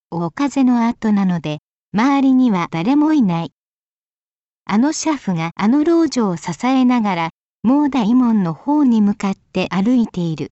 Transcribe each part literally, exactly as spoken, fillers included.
大風の後なので、周りには誰もいない。あの車夫があの老女を支えながら、もう大門の方に向かって歩いている。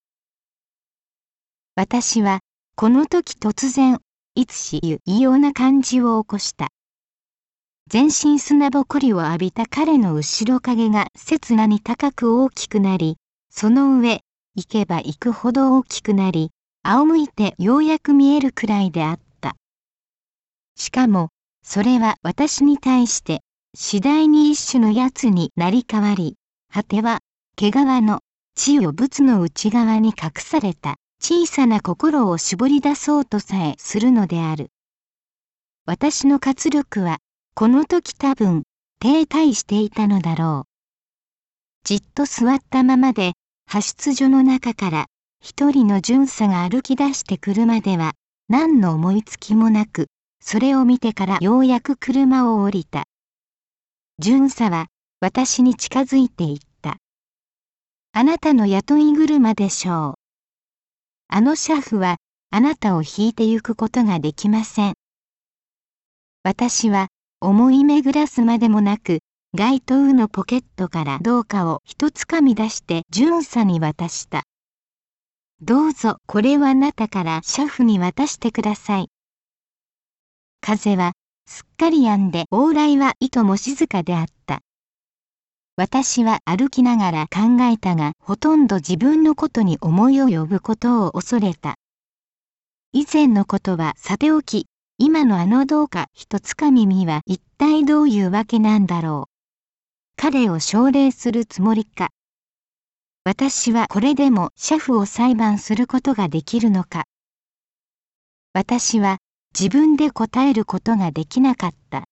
私は、この時突然、いつしゆ異様な感じを起こした。全身砂ぼこりを浴びた彼の後ろ影が刹那に高く大きくなり、その上、行けば行くほど大きくなり、仰向いてようやく見えるくらいであった。しかも、それは私に対して、次第に一種のやつになり変わり、果ては、毛皮の血を仏の内側に隠された小さな心を絞り出そうとさえするのである。私の活力は、この時多分、停滞していたのだろう。じっと座ったままで、派出所の中から、一人の巡査が歩き出してくるまでは、何の思いつきもなく、それを見てからようやく車を降りた。巡査は、私に近づいていった。あなたの雇い車でしょう。あの車夫は、あなたを引いてゆくことができません。私は、思い巡らすまでもなく、街灯のポケットから銅貨を一つかみ出して巡査に渡した。どうぞこれはあなたから車夫に渡してください。風はすっかり止んで往来はいとも静かであった。私は歩きながら考えたが、ほとんど自分のことに思いを呼ぶことを恐れた。以前のことはさておき、今のあの銅貨一つかみみは一体どういうわけなんだろう。彼を奨励するつもりか。私はこれでも車夫を裁判することができるのか。私は自分で答えることができなかった。